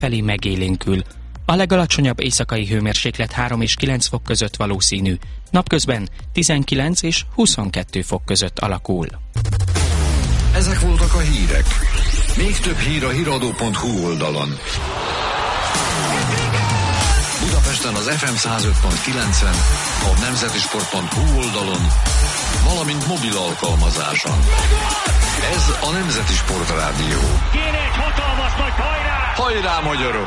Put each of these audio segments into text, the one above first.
felé megélénkül. A legalacsonyabb éjszakai hőmérséklet 3 és 9 fok között valószínű, napközben 19 és 22 fok között alakul. Ezek voltak a hírek. Még több hír a hiradó.hu oldalon. Budapesten az FM 105.9-en, a nemzetisport.hu oldalon, valamint mobil alkalmazáson. Ez a Nemzeti Sport Rádió. Kéne egy hatalmas nagy hajrá! Hajrá, magyarok!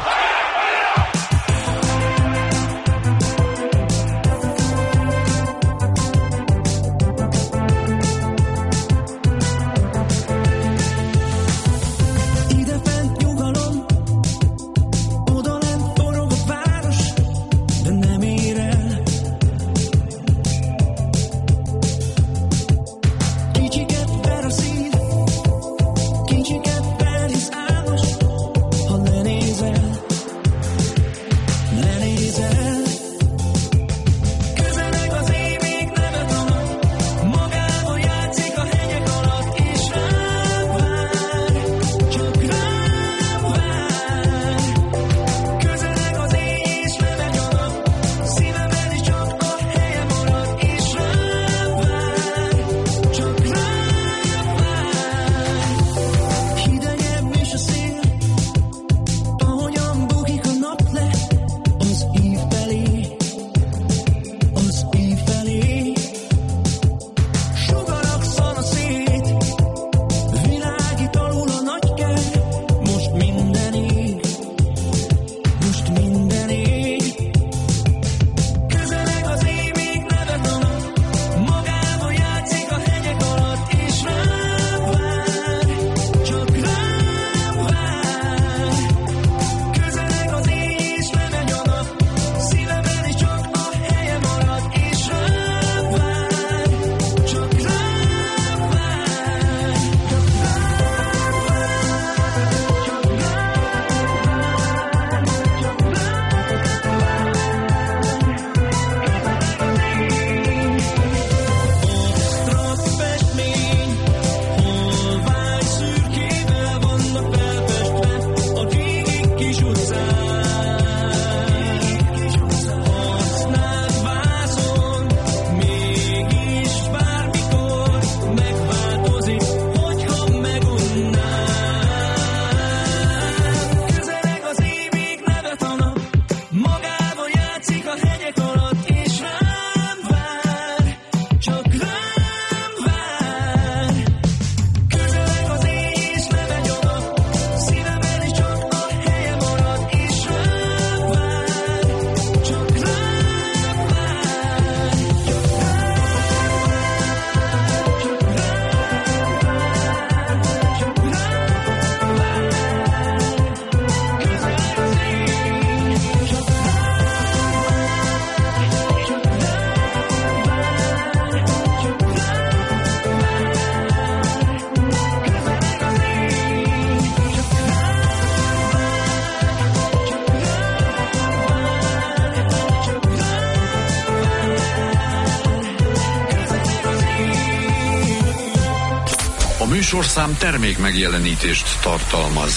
Műsorszám termék megjelenítést tartalmaz.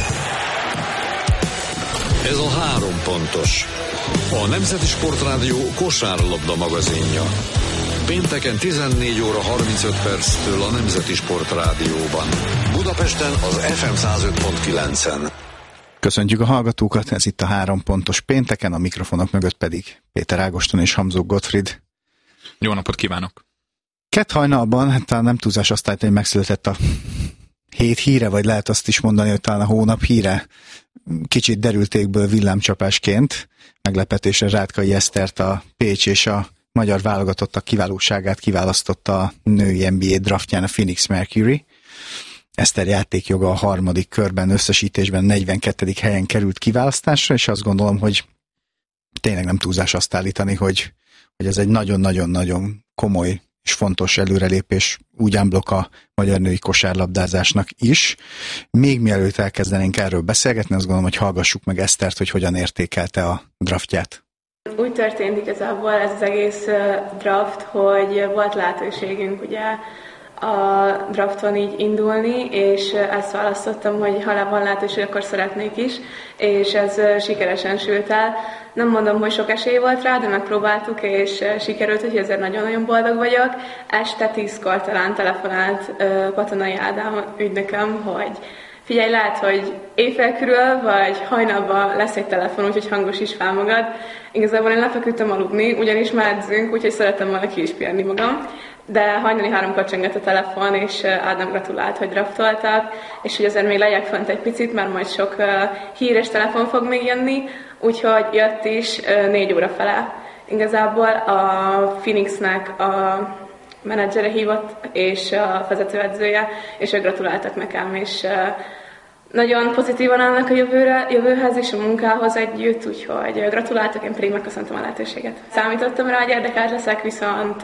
Ez a 3 pontos. A Nemzeti Sport Rádió kosárlabda magazinja. Pénteken 14 óra 35 perctől a Nemzeti Sport Rádióban. Budapesten az FM 105.9-en. Köszöntjük a hallgatókat, ez itt a 3 pontos pénteken, a mikrofonok mögött pedig Péter Ágoston és Hamzó Gottfried. Jó napot kívánok! Kett hajnalban, hát talán nem túlzás azt állítani, hogy megszületett a hét híre, vagy lehet azt is mondani, hogy talán a hónap híre. Kicsit derültékből villámcsapásként, meglepetésre Rátkai Esztert, a Pécs és a magyar válogatottak kiválóságát kiválasztotta a női NBA draftján a Phoenix Mercury. Eszter játékjoga a 3. körben összesítésben 42. helyen került kiválasztásra, és azt gondolom, hogy tényleg nem túlzás azt állítani, hogy ez egy nagyon-nagyon-nagyon komoly és fontos előrelépés úgy unblock a magyar női kosárlabdázásnak is. Még mielőtt elkezdenénk erről beszélgetni, azt gondolom, hogy hallgassuk meg Esztert, hogy hogyan értékelte a draftját. Úgy történt igazából ez az egész draft, hogy volt lehetőségünk ugye a drafton így indulni, és ezt választottam, hogy ha van lehetőség, akkor szeretnék is, és ez sikeresen sült el. Nem mondom, hogy sok esély volt rá, de megpróbáltuk, és sikerült, hogy ezért nagyon-nagyon boldog vagyok. Este 10-kor talán telefonált Katonai Ádám ügynököm, hogy figyelj, lehet, hogy éjfél körül, vagy hajnalban lesz egy telefon, úgyhogy hangos is fel magad. Igazából én lefeküdtem aludni, ugyanis már edzünk, úgyhogy szerettem volna ki is pihenni magam. De hajnali 3-kor csengett a telefon, és Ádám gratulált, hogy draftoltak, és hogy azért még legyek fönt egy picit, mert majd sok híres telefon fog még jönni, úgyhogy jött is 4 óra fele. Igazából a Phoenixnek a menedzsere hívott, és a vezetőedzője, és ők gratuláltak nekem, és nagyon pozitívan állnak a jövőhez és a munkához együtt, úgyhogy gratuláltak, én pedig megköszöntöm a lehetőséget. Számítottam rá, hogy érdekelt leszek, viszont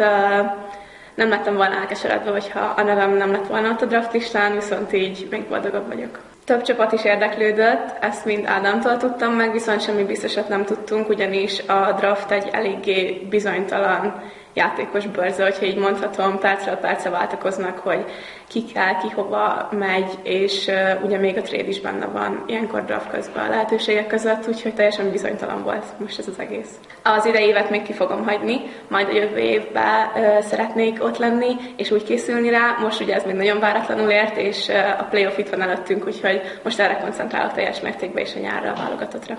nem lettem volna elkeseredve, hogyha a nevem nem lett volna ott a draft listán, viszont így még boldogabb vagyok. Több csapat is érdeklődött, ezt mind Ádámtól tudtam meg, viszont semmi biztosat nem tudtunk, ugyanis a draft egy eléggé bizonytalan játékos bőrze, hogyha így mondhatom, percről percre váltakoznak, hogy ki kell, ki hova megy, és ugye még a trade is benne van ilyenkor draft közben a lehetőségek között, úgyhogy teljesen bizonytalan volt most ez az egész. Az idei évet még ki fogom hagyni, majd a jövő évben szeretnék ott lenni, és úgy készülni rá. Most ugye ez még nagyon váratlanul ért, és a playoff itt van előttünk, úgyhogy most erre koncentrálok teljes mértékben és a nyárra a válogatottra.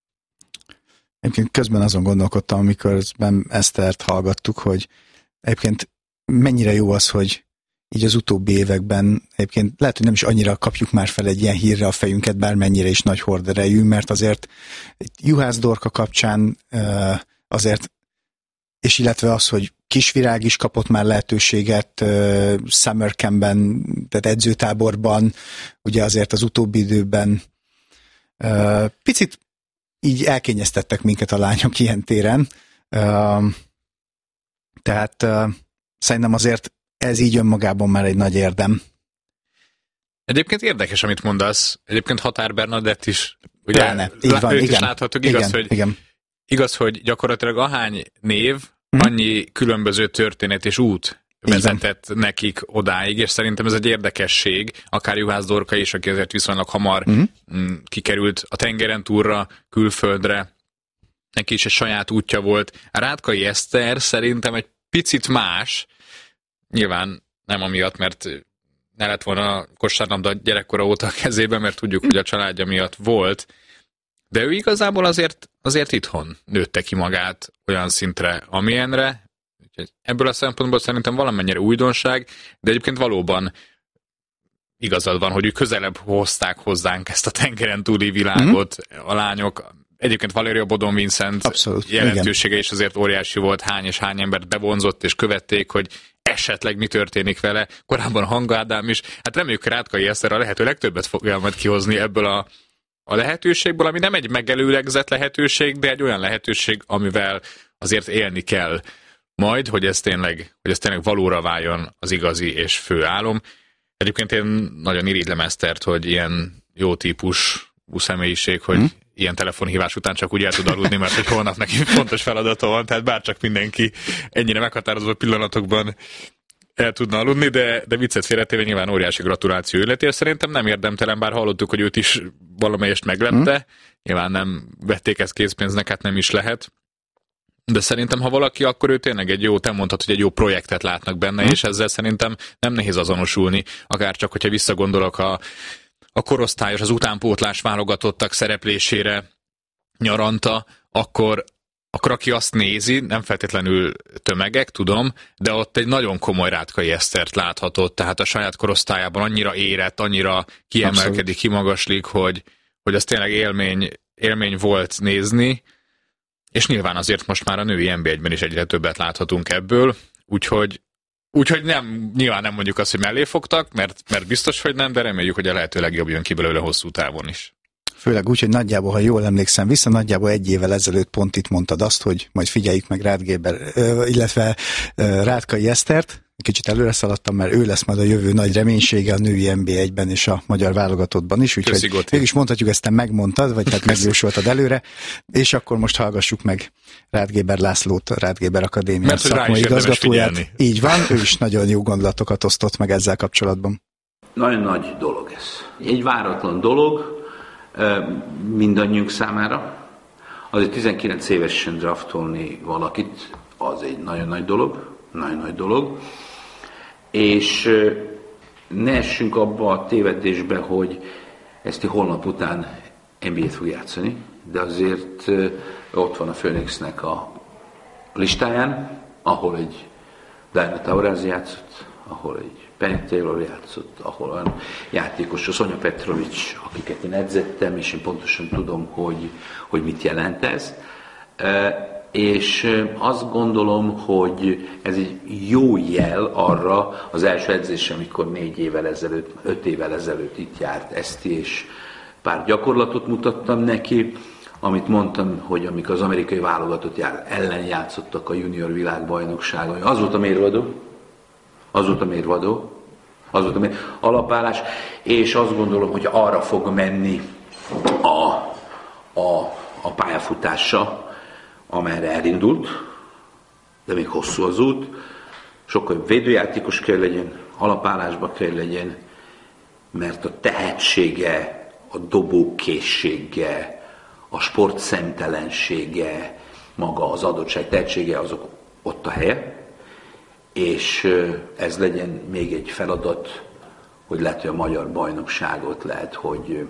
Egyébként közben azon gondolkodtam, amikor Esztert hallgattuk, hogy egyébként mennyire jó az, hogy így az utóbbi években egyébként lehet, hogy nem is annyira kapjuk már fel egy ilyen hírre a fejünket, bármennyire is nagy horderejű, mert azért Juhász Dorka kapcsán azért, és illetve az, hogy Kisvirág is kapott már lehetőséget Summer Campben, tehát edzőtáborban, ugye azért az utóbbi időben picit így elkényeztettek minket a lányok ilyen téren. Tehát szerintem azért ez így önmagában már egy nagy érdem. Egyébként érdekes, amit mondasz. Egyébként Határ Bernadett is, ugye, Pláne, így van, őt igen. is láthatjuk. Igaz, hogy gyakorlatilag ahány név, annyi különböző történet és út vezetett nekik odáig, és szerintem ez egy érdekesség, akár Juhász Dorka is, aki azért viszonylag hamar kikerült a tengeren túlra, külföldre, neki is egy saját útja volt. A Rátkai Eszter szerintem egy picit más, nyilván nem amiatt, mert ne lett volna a kosárlabda gyerekkora óta a kezében, mert tudjuk, hogy a családja miatt volt, de ő igazából azért itthon nőtte ki magát olyan szintre, amilyenre. Ebből a szempontból szerintem valamennyire újdonság, de egyébként valóban igazad van, hogy ők közelebb hozták hozzánk ezt a tengeren túli világot, a lányok. Egyébként Valéria Bodon Vincent jelentősége is azért óriási volt, hány és hány embert bevonzott és követték, hogy esetleg mi történik vele. Korábban Hanga Ádám is. Hát reméljük, Rátkai Eszter a lehető legtöbbet fogja majd kihozni ebből a lehetőségből, ami nem egy megelőlegzett lehetőség, de egy olyan lehetőség, amivel azért élni kell majd, hogy ez tényleg valóra váljon az igazi és fő álom. Egyébként én nagyon irigylem Esztert, hogy ilyen jó típusú személyiség, hogy ilyen telefonhívás után csak úgy el tud aludni, mert hogy holnap neki fontos feladata van, tehát bárcsak mindenki ennyire meghatározó pillanatokban el tudna aludni, de viccet félretéve nyilván óriási gratuláció illetér. Szerintem nem érdemtelen, bár hallottuk, hogy őt is valamelyest meglepte. Nyilván nem vették ezt készpénznek, hát nem is lehet. De szerintem, ha valaki, akkor ő tényleg egy jó, te mondtad, hogy egy jó projektet látnak benne, és ezzel szerintem nem nehéz azonosulni, akárcsak, hogyha visszagondolok a korosztályos, az utánpótlás válogatottak szereplésére nyaranta, akkor aki azt nézi, nem feltétlenül tömegek, tudom, de ott egy nagyon komoly Rátkai Esztert láthatott, tehát a saját korosztályában annyira érett, annyira kiemelkedik, kimagaslik, hogy az tényleg élmény volt nézni, és nyilván azért most már a női NB1-ben is egyre többet láthatunk ebből, úgyhogy nyilván nem mondjuk azt, hogy mellé fogtak, mert biztos, hogy nem, de reméljük, hogy a lehető legjobb jön ki belőle hosszú távon is. Főleg úgy, hogy nagyjából, ha jól emlékszem vissza, nagyjából egy évvel ezelőtt pont itt mondtad azt, hogy majd figyeljük meg illetve Rátkai Esztert, kicsit előre szaladtam, mert ő lesz majd a jövő nagy reménysége a női NB1-ben és a magyar válogatottban is, úgyhogy mégis mondhatjuk, ezt te megmondtad, vagy hát megjósoltad előre, és akkor most hallgassuk meg Ráth Géber Lászlót, a Ráth Géber Akadémia szakmai igazgatóját. Így van, ő is nagyon jó gondolatokat osztott meg ezzel kapcsolatban. Nagyon nagy dolog ez. Egy váratlan dolog mindannyiunk számára. Azért 19 évesen draftolni valakit, az egy nagyon nagy dolog, és ne essünk abba a tévedésbe, hogy ezt holnap után NBA-t fog játszani, de azért ott van a Phoenixnek a listáján, ahol egy Diana Taurasi játszott, ahol egy Penny Taylor játszott, ahol olyan játékos, a Sonja Petrovic, akiket én edzettem, és én pontosan tudom, hogy mit jelent ez. És azt gondolom, hogy ez egy jó jel arra az első edzésre, amikor 5 évvel ezelőtt itt járt Eszti, és pár gyakorlatot mutattam neki, amit mondtam, hogy amikor az amerikai válogatott ellen játszottak a junior világbajnokságon, az volt a mérvadó, alapállás, és azt gondolom, hogy arra fog menni a pályafutása, amerre elindult, de még hosszú az út, sokkal védőjátékos kell legyen, alapállásba kell legyen, mert a tehetsége, a dobókészsége, a sport szemtelensége, maga az adottság tehetsége, azok ott a helye, és ez legyen még egy feladat, hogy lehet, hogy a magyar bajnokságot hogy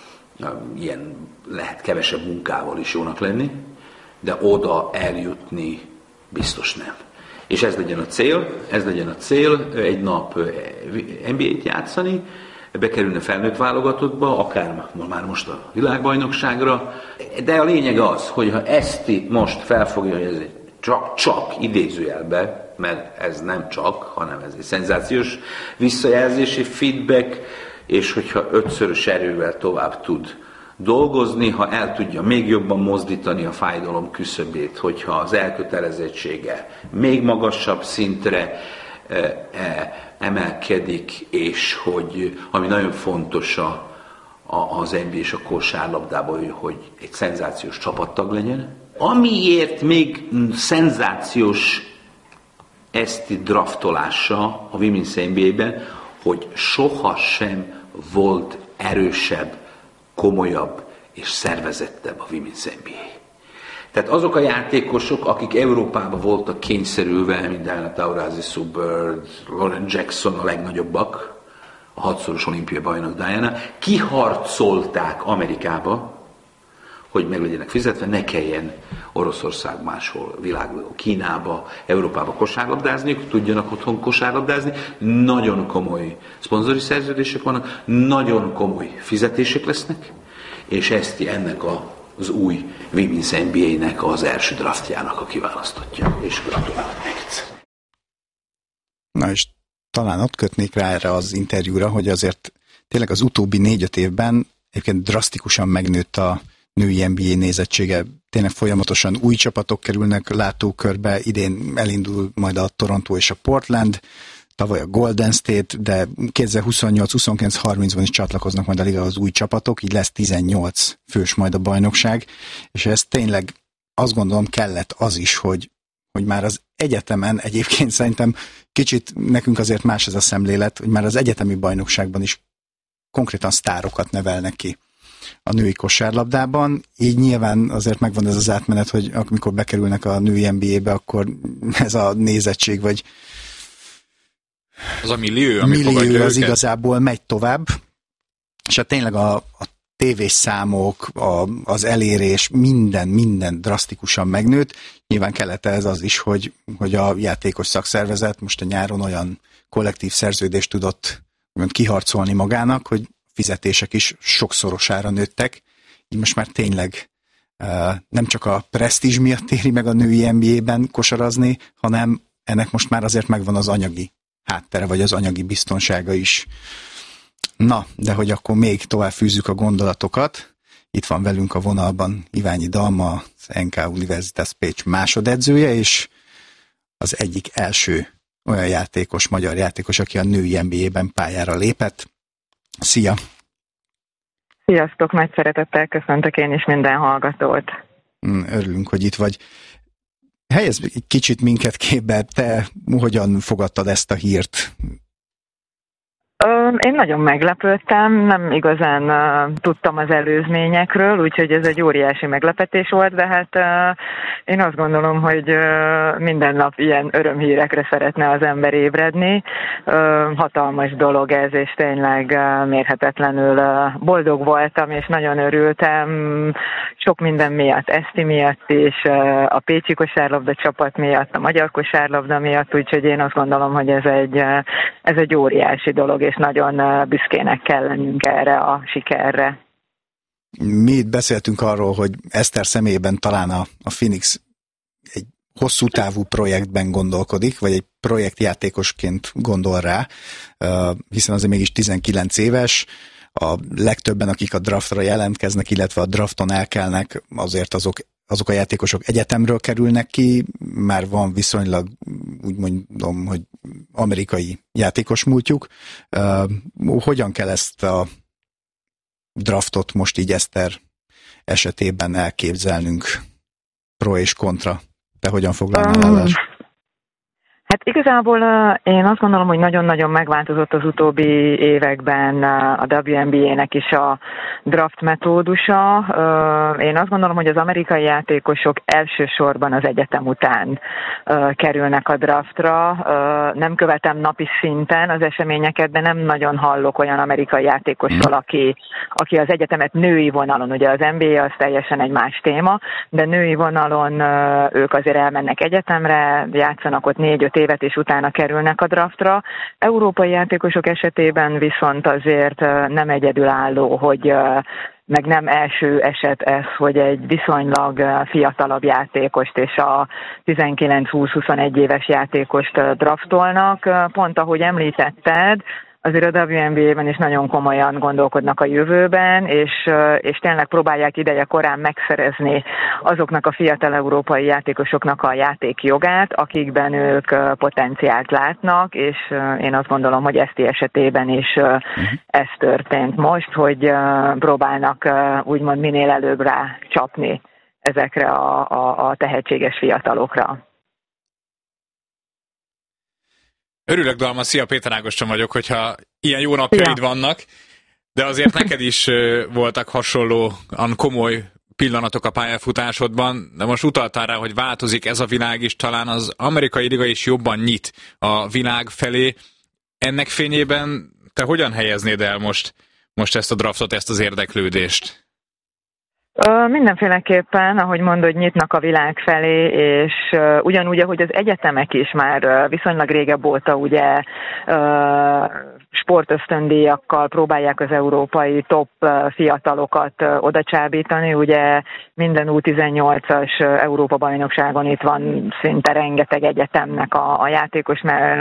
lehet kevesebb munkával is jónak lenni, de oda eljutni biztos nem. És ez legyen a cél, egy nap NBA-t játszani, bekerülne felnőtt válogatottba, akár már most a világbajnokságra, de a lényeg az, hogy ha Eszti most felfogja, hogy ez csak idézőjelbe, mert ez nem csak, hanem ez egy szenzációs visszajelzési feedback, és hogyha 5-szörös erővel tovább tud dolgozni, ha el tudja még jobban mozdítani a fájdalom küszöbét, hogyha az elkötelezettsége még magasabb szintre emelkedik, és hogy, ami nagyon fontos az NBA és a kosárlabdában, hogy egy szenzációs csapattag legyen. Amiért még szenzációs Eszti draftolása a Women's NBA-ben, hogy sohasem volt erősebb, komolyabb és szervezettebb a Women's NBA. Tehát azok a játékosok, akik Európában voltak kényszerülve, mint Diana Taurasi, Sue Bird, Lauren Jackson a legnagyobbak, a 6-szoros olimpiai bajnok Diana, kiharcolták Amerikába, hogy meg legyenek fizetve, ne kelljen Oroszország máshol, világban, Kínába, Európába kosárlabdázniuk, tudjanak otthon kosárlabdázni. Nagyon komoly szponzori szerződések vannak, nagyon komoly fizetések lesznek, és ezt ennek az új Women's NBA-nek az első draftjának a kiválasztottja, és gratulálok még egyszer. Na és talán ott kötnék rá erre az interjúra, hogy azért tényleg az utóbbi 4-5 évben egyébként drasztikusan megnőtt a női NBA nézettsége. Tényleg folyamatosan új csapatok kerülnek látókörbe, idén elindul majd a Toronto és a Portland, tavaly a Golden State, de 2028, 29, 30-ban is csatlakoznak majd a liga az új csapatok, így lesz 18 fős majd a bajnokság, és ez tényleg azt gondolom kellett az is, hogy már az egyetemen, egyébként szerintem kicsit nekünk azért más ez a szemlélet, hogy már az egyetemi bajnokságban is konkrétan sztárokat nevelnek ki a női kosárlabdában, így nyilván azért megvan ez az átmenet, hogy amikor bekerülnek a női NBA-be, akkor ez a nézettség, vagy az a millió, az igazából megy tovább, és hát tényleg a tévés számok, az elérés, minden drasztikusan megnőtt. Nyilván kellett ez az is, hogy a játékos szakszervezet most a nyáron olyan kollektív szerződést tudott kiharcolni magának, hogy fizetések is sokszorosára nőttek. Így most már tényleg nem csak a presztízs miatt éri meg a női NBA-ben kosarazni, hanem ennek most már azért megvan az anyagi háttere, vagy az anyagi biztonsága is. Na, de hogy akkor még tovább fűzzük a gondolatokat. Itt van velünk a vonalban Iványi Dalma, az NK Universitas Pécs másodedzője, és az egyik első olyan játékos, magyar játékos, aki a női NBA-ben pályára lépett. Szia! Sziasztok, nagy szeretettel köszöntök én is minden hallgatót. Örülünk, hogy itt vagy. Helyezz egy kicsit minket képbe, te hogyan fogadtad ezt a hírt? Én nagyon meglepődtem, nem igazán tudtam az előzményekről, úgyhogy ez egy óriási meglepetés volt, de hát én azt gondolom, hogy minden nap ilyen örömhírekre szeretne az ember ébredni. Hatalmas dolog ez, és tényleg mérhetetlenül boldog voltam, és nagyon örültem sok minden miatt, Eszti miatt is, a pécsi kosárlabda csapat miatt, a magyar kosárlabda miatt, úgyhogy én azt gondolom, hogy ez egy óriási dolog, és nagyon büszkének kell lennünk erre a sikerre. Mi itt beszéltünk arról, hogy Eszter személyében talán a Phoenix egy hosszú távú projektben gondolkodik, vagy egy projektjátékosként gondol rá, hiszen azért mégis 19 éves, a legtöbben, akik a draftra jelentkeznek, illetve a drafton elkelnek, azért azok a játékosok egyetemről kerülnek ki, már van viszonylag, úgy mondom, hogy amerikai játékos múltjuk. Hogyan kell ezt a draftot most így Eszter esetében elképzelnünk? Pro és kontra. Te hogyan foglalnál állást? Hát igazából én azt gondolom, hogy nagyon-nagyon megváltozott az utóbbi években a WNBA-nek is a draft metódusa. Én azt gondolom, hogy az amerikai játékosok elsősorban az egyetem után kerülnek a draftra. Nem követem napi szinten az eseményeket, de nem nagyon hallok olyan amerikai játékosról, aki az egyetemet női vonalon, ugye az NBA az teljesen egy más téma, de női vonalon ők azért elmennek egyetemre, játszanak ott 4-5 évet, és utána kerülnek a draftra. Európai játékosok esetében viszont azért nem egyedülálló, hogy meg nem első eset ez, hogy egy viszonylag fiatalabb játékost és a 19-20-21 éves játékost draftolnak. Pont ahogy említetted, azért a WNBA-ben is nagyon komolyan gondolkodnak a jövőben, és tényleg próbálják ideje korán megszerezni azoknak a fiatal európai játékosoknak a játékjogát, akikben ők potenciált látnak, és én azt gondolom, hogy Eszti esetében is ez történt most, hogy próbálnak úgymond minél előbb rá csapni ezekre a tehetséges fiatalokra. Örülök, Dalma, szia, Péter Ágoston vagyok, hogyha ilyen jó napjaid vannak, de azért neked is voltak hasonlóan komoly pillanatok a pályafutásodban, de most utaltál rá, hogy változik ez a világ is, talán az amerikai liga is jobban nyit a világ felé. Ennek fényében te hogyan helyeznéd el most ezt a draftot, ezt az érdeklődést? Mindenféleképpen, ahogy mondod, nyitnak a világ felé, és ugyanúgy, ahogy az egyetemek is már viszonylag régebb óta ugye sportösztöndíjakkal próbálják az európai top fiatalokat odacsábítani. Ugye minden U18-as Európa-bajnokságon itt van szinte rengeteg egyetemnek a játékos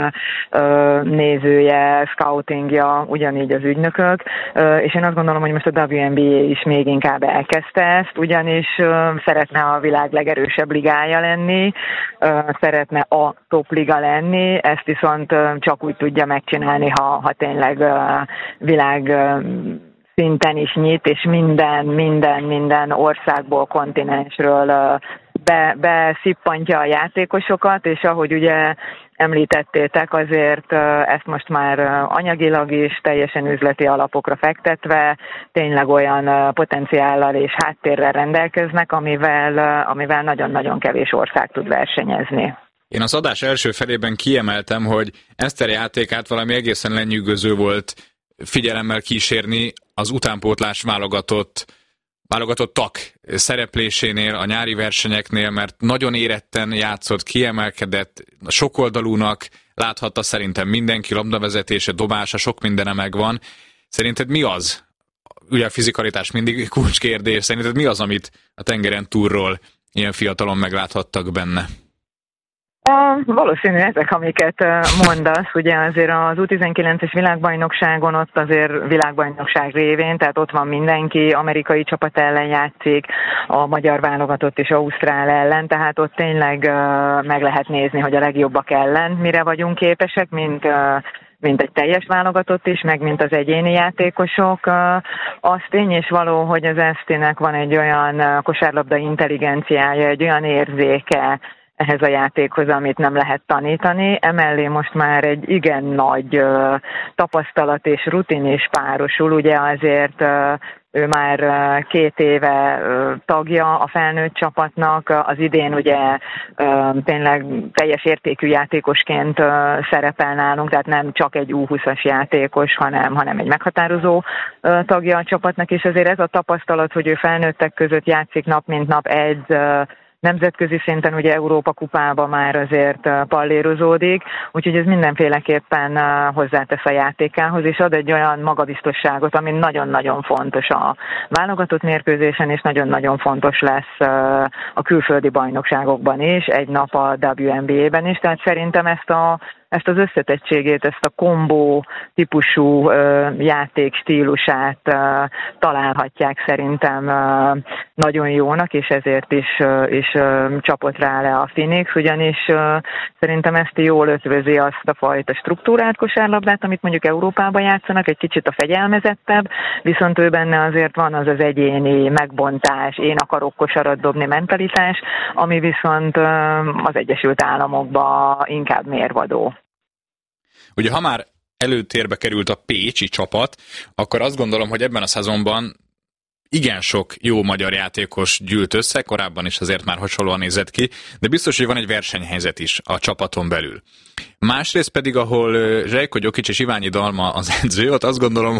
nézője, scoutingja, ugyanígy az ügynökök, és én azt gondolom, hogy most a WNBA is még inkább elkezdte ezt, ugyanis szeretne a világ legerősebb ligája lenni, szeretne a top liga lenni, ezt viszont csak úgy tudja megcsinálni, ha tényleg világ szinten is nyit, és minden országból, kontinensről beszippantja a játékosokat, és ahogy ugye említettétek, azért ezt most már anyagilag is teljesen üzleti alapokra fektetve tényleg olyan potenciállal és háttérrel rendelkeznek, amivel nagyon-nagyon kevés ország tud versenyezni. Én az adás első felében kiemeltem, hogy Eszter játékát valami egészen lenyűgöző volt figyelemmel kísérni az utánpótlás válogatottak szereplésénél, a nyári versenyeknél, mert nagyon éretten játszott, kiemelkedett, sokoldalúnak láthatta szerintem mindenki, labdavezetése, dobása, sok mindene megvan. Szerinted mi az? Ugye a fizikalitás mindig kulcskérdés. Szerinted mi az, amit a tengeren túlról ilyen fiatalon megláthattak benne? Valószínű ezek, amiket mondasz, ugye azért az U19-es világbajnokságon ott azért világbajnokság révén, tehát ott van mindenki, amerikai csapat ellen játszik, a magyar válogatott és ausztrál ellen, tehát ott tényleg meg lehet nézni, hogy a legjobbak ellen mire vagyunk képesek, mint egy teljes válogatott is, meg mint az egyéni játékosok. Az tény és való, hogy az ESZTI-nek van egy olyan kosárlabda intelligenciája, egy olyan érzéke ehhez a játékhoz, amit nem lehet tanítani. Emellé most már egy igen nagy tapasztalat és rutin is párosul, ugye azért ő már 2 éve tagja a felnőtt csapatnak, az idén ugye tényleg teljes értékű játékosként szerepel nálunk, tehát nem csak egy U20-as játékos, hanem egy meghatározó tagja a csapatnak, és azért ez a tapasztalat, hogy ő felnőttek között játszik nap mint nap, edz, nemzetközi szinten ugye Európa kupában már azért pallérozódik, úgyhogy ez mindenféleképpen hozzátesz a játékához, és ad egy olyan magabiztosságot, ami nagyon-nagyon fontos a válogatott mérkőzésen, és nagyon-nagyon fontos lesz a külföldi bajnokságokban is, egy nap a WNBA-ben is, tehát szerintem ezt az összetettségét, ezt a kombó típusú játék stílusát találhatják szerintem nagyon jónak, és ezért is csapott rá le a Phoenix, ugyanis szerintem ezt jól ötvözi azt a fajta struktúrált kosárlabdát, amit mondjuk Európában játszanak, egy kicsit a fegyelmezettebb, viszont ő benne azért van az egyéni megbontás, én akarok kosarat dobni mentalitás, ami viszont az Egyesült Államokban inkább mérvadó. Ugye ha már előtérbe került a pécsi csapat, akkor azt gondolom, hogy ebben a szezonban igen sok jó magyar játékos gyűlt össze, korábban is azért már hasonlóan nézett ki, de biztos, hogy van egy versenyhelyzet is a csapaton belül. Másrészt pedig, ahol Željko Đokić és Iványi Dalma az edző, ott azt gondolom,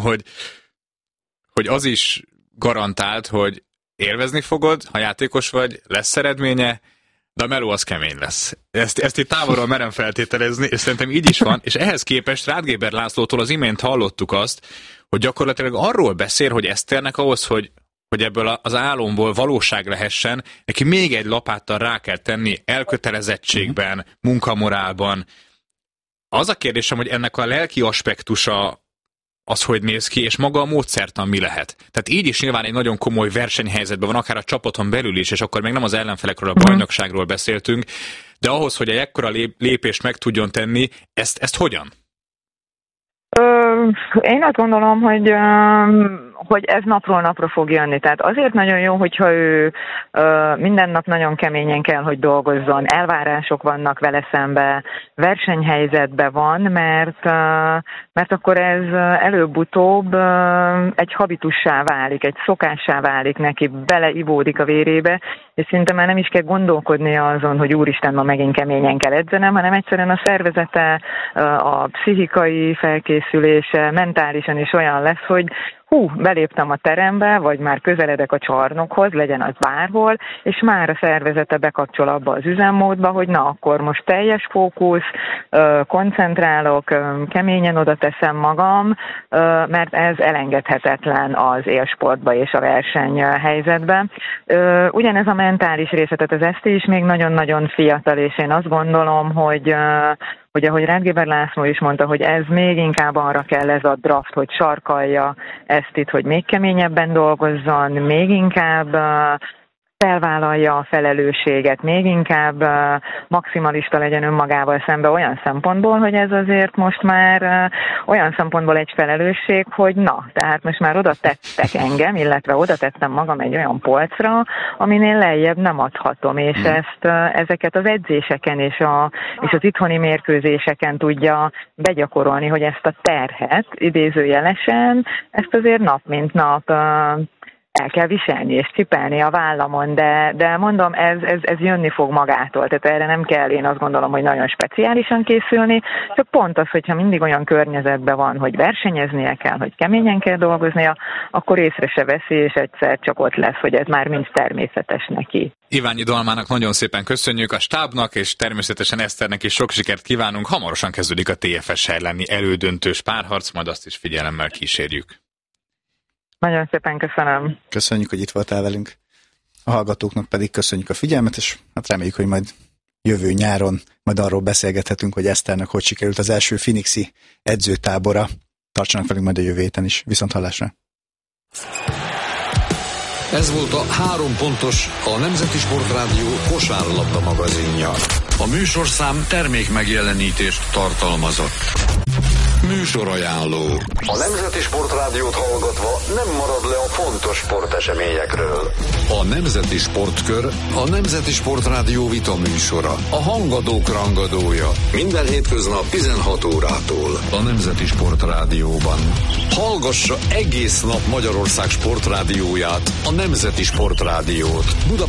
hogy az is garantált, hogy élvezni fogod, ha játékos vagy, lesz eredménye, de a meló az kemény lesz. Ezt itt távolról merem feltételezni, és szerintem így is van, és ehhez képest Rád Géber Lászlótól az imént hallottuk azt, hogy gyakorlatilag arról beszél, hogy Eszternek ahhoz, hogy ebből az álomból valóság lehessen, neki még egy lapáttal rá kell tenni elkötelezettségben, munkamorálban. Az a kérdésem, hogy ennek a lelki aspektusa az, hogy néz ki, és maga a módszertan mi lehet. Tehát így is nyilván egy nagyon komoly versenyhelyzetben van, akár a csapaton belül is, és akkor még nem az ellenfelekről, a bajnokságról beszéltünk, de ahhoz, hogy egy ekkora lépést meg tudjon tenni, ezt hogyan? Én azt gondolom, hogy ez napról napra fog jönni. Tehát azért nagyon jó, hogyha ő minden nap nagyon keményen kell, hogy dolgozzon. Elvárások vannak vele szembe, versenyhelyzetben van, mert akkor ez előbb-utóbb egy habitussá válik, egy szokássá válik neki, beleivódik a vérébe, és szinte már nem is kell gondolkodnia azon, hogy úristen, ma megint keményen kell edzenem, hanem egyszerűen a szervezete, a pszichikai felkészülése, mentálisan is olyan lesz, hogy beléptem a terembe, vagy már közeledek a csarnokhoz, legyen az bárhol, és már a szervezete bekapcsol abba az üzemmódba, hogy na, akkor most teljes fókusz, koncentrálok, keményen oda teszem magam, mert ez elengedhetetlen az élsportba és a versenyhelyzetben. Ugyanez a mentális része, tehát az ESZTI is még nagyon-nagyon fiatal, és én azt gondolom, hogy ahogy Rád Géber László is mondta, hogy ez még inkább arra kell ez a draft, hogy sarkalja ezt itt, hogy még keményebben dolgozzon, még inkább felvállalja a felelősséget, még inkább maximalista legyen önmagával szembe olyan szempontból, hogy ez azért most már olyan szempontból egy felelősség, hogy na, tehát most már oda tettek engem, illetve oda tettem magam egy olyan polcra, aminél lejjebb nem adhatom, és ezeket az edzéseken és az itthoni mérkőzéseken tudja begyakorolni, hogy ezt a terhet idézőjelesen, ezt azért nap mint nap el kell viselni és cipelni a vállamon, de mondom, ez jönni fog magától, tehát erre nem kell, én azt gondolom, hogy nagyon speciálisan készülni, csak pont az, hogyha mindig olyan környezetben van, hogy versenyeznie kell, hogy keményen kell dolgoznia, akkor észre se veszi, és egyszer csak ott lesz, hogy ez már mind természetes neki. Iványi Dalmának nagyon szépen köszönjük, a stábnak, és természetesen Eszternek is sok sikert kívánunk. Hamarosan kezdődik a TFS elleni elődöntős párharc, majd azt is figyelemmel kísérjük. Nagyon szépen köszönöm. Köszönjük, hogy itt voltál velünk. A hallgatóknak pedig köszönjük a figyelmet, és hát reméljük, hogy majd jövő nyáron majd arról beszélgethetünk, hogy Eszternek hogy sikerült az első Phoenixi edzőtábora. Tartsanak velünk majd a jövő héten is. Viszonthallásra! Ez volt a 3 pontos, a Nemzeti Sportrádió kosárlabda magazinja. A műsorszám termék megjelenítést tartalmazott. Műsorajánló. A Nemzeti Sportrádiót hallgatva nem marad le a fontos sporteseményekről. A Nemzeti Sportkör a Nemzeti Sportrádió vita műsora. A hangadók rangadója. Minden hétköznap 16 órától. A Nemzeti Sportrádióban. Hallgassa egész nap Magyarország sportrádióját, a Nemzeti Sportrádiót.